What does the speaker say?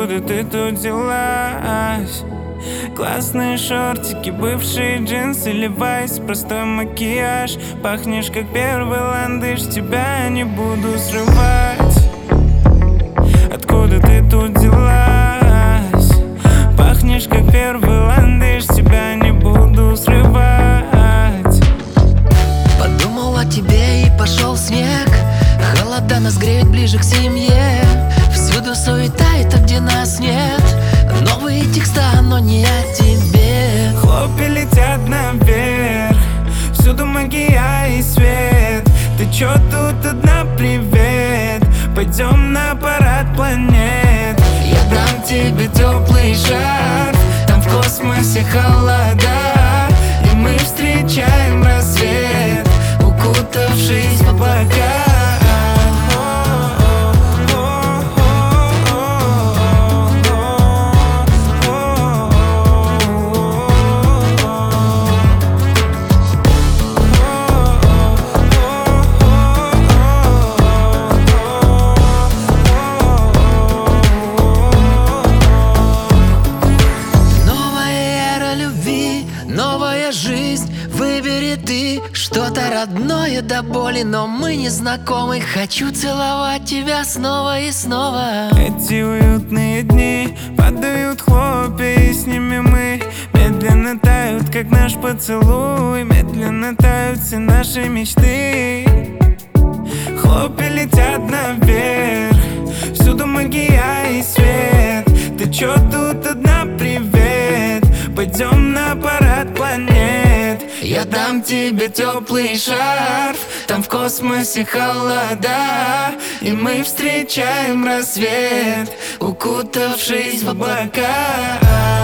Откуда ты тут взялась? Классные шортики, бывшие джинсы, левайс, простой макияж. Пахнешь как первый ландыш, тебя не буду срывать. Откуда ты тут взялась? Пахнешь как первый ландыш, тебя не буду срывать. Подумал о тебе и пошел снег. Холода нас греет ближе к семье. Всюду суета и там, где нас нет. Новые текста, но не о тебе. Хлопья летят наверх, всюду магия и свет. Ты чё тут одна, привет? Пойдем на парад планет. Я дам тебе теплый шар, там в космосе холода, и мы встречаем рассвет, укутавшись в облака. Новая жизнь, выбери ты что-то родное до боли, но мы не знакомы. Хочу целовать тебя снова и снова. Эти уютные дни падают хлопья, и с ними мы медленно тают, как наш поцелуй. Медленно тают все наши мечты. Хлопья летят наверх, всюду магия и свет. Ты чё тут одна, привет? Пойдем на парад планет. Я дам тебе теплый шарф, там в космосе холода, и мы встречаем рассвет, укутавшись в облака.